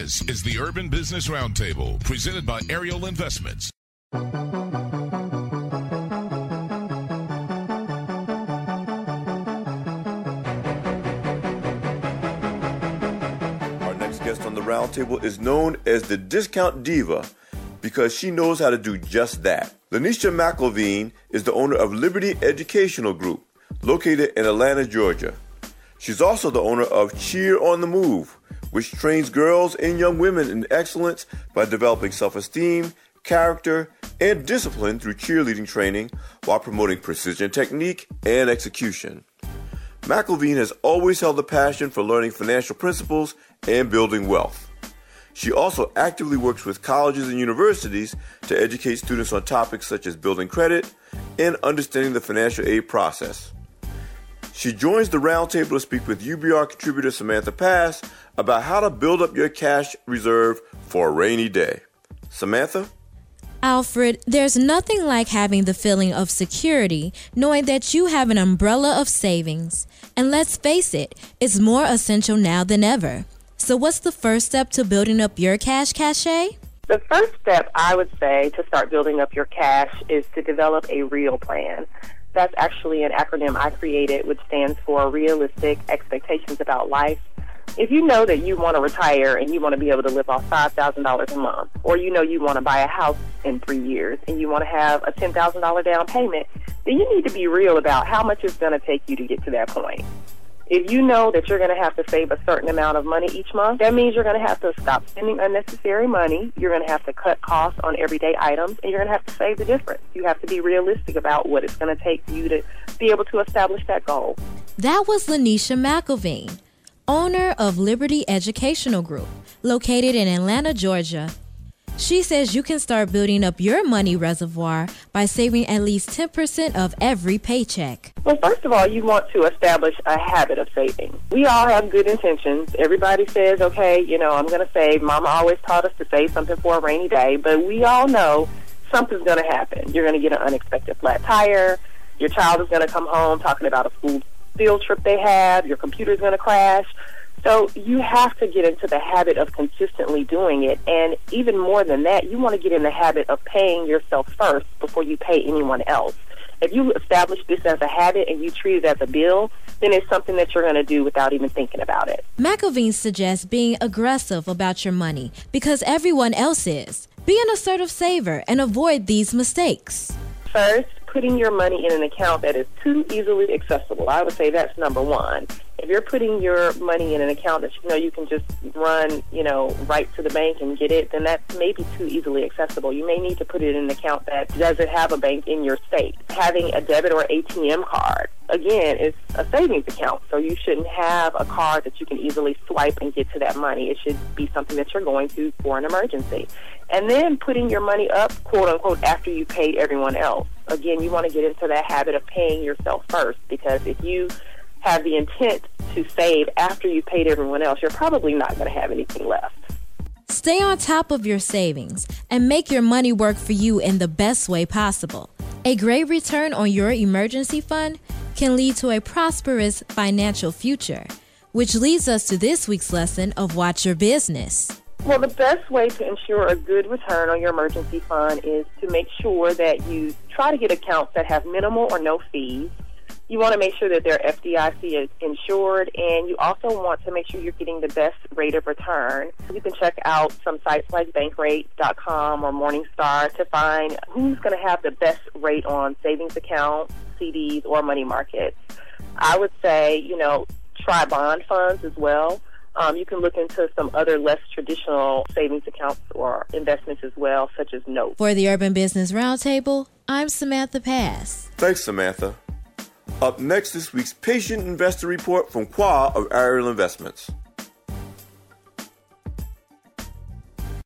This is the Urban Business Roundtable, presented by Ariel Investments. Our next guest on the roundtable is known as the Discount Diva because she knows how to do just that. Lanisha McElveen is the owner of Liberty Educational Group, located in Atlanta, Georgia. She's also the owner of Cheer on the Move, which trains girls and young women in excellence by developing self-esteem, character, and discipline through cheerleading training while promoting precision technique and execution. McElveen has always held a passion for learning financial principles and building wealth. She also actively works with colleges and universities to educate students on topics such as building credit and understanding the financial aid process. She joins the roundtable to speak with UBR contributor Samantha Pass about how to build up your cash reserve for a rainy day. Samantha? Alfred, there's nothing like having the feeling of security, knowing that you have an umbrella of savings. And let's face it, it's more essential now than ever. So what's the first step to building up your cash cachet? The first step, I would say, to start building up your cash is to develop a REAL plan. That's actually an acronym I created, which stands for Realistic Expectations About Life. If you know that you want to retire and you want to be able to live off $5,000 a month, or you know you want to buy a house in 3 years and you want to have a $10,000 down payment, then you need to be real about how much it's going to take you to get to that point. If you know that you're going to have to save a certain amount of money each month, that means you're going to have to stop spending unnecessary money. You're going to have to cut costs on everyday items, and you're going to have to save the difference. You have to be realistic about what it's going to take for you to be able to establish that goal. That was Lanisha McElveen, owner of Liberty Educational Group, located in Atlanta, Georgia. She says you can start building up your money reservoir by saving at least 10% of every paycheck. Well, first of all, you want to establish a habit of saving. We all have good intentions. Everybody says, okay, I'm going to save. Mama always taught us to save something for a rainy day, but we all know something's going to happen. You're going to get an unexpected flat tire. Your child is going to come home talking about a school field trip they have. Your computer's going to crash. So you have to get into the habit of consistently doing it. And even more than that, you want to get in the habit of paying yourself first before you pay anyone else. If you establish this as a habit and you treat it as a bill, then it's something that you're going to do without even thinking about it. McElveen suggests being aggressive about your money because everyone else is. Be an assertive saver and avoid these mistakes. First, putting your money in an account that is too easily accessible. I would say that's number one. If you're putting your money in an account that you can just run, right to the bank and get it, then that's maybe too easily accessible. You may need to put it in an account that doesn't have a bank in your state. Having a debit or ATM card, again, is a savings account, so you shouldn't have a card that you can easily swipe and get to that money. It should be something that you're going to for an emergency. And then putting your money up, quote unquote, after you paid everyone else. Again, you want to get into that habit of paying yourself first, because if you have the intent to save after you paid everyone else, you're probably not going to have anything left. Stay on top of your savings and make your money work for you in the best way possible. A great return on your emergency fund can lead to a prosperous financial future, which leads us to this week's lesson of Watch Your Business. Well, the best way to ensure a good return on your emergency fund is to make sure that you try to get accounts that have minimal or no fees. You want to make sure that they're FDIC insured, and you also want to make sure you're getting the best rate of return. You can check out some sites like Bankrate.com or Morningstar to find who's going to have the best rate on savings accounts, CDs, or money markets. I would say, try bond funds as well. You can look into some other less traditional savings accounts or investments as well, such as notes. For the Urban Business Roundtable, I'm Samantha Pass. Thanks, Samantha. Up next, this week's Patient Investor Report from Qua of Ariel Investments.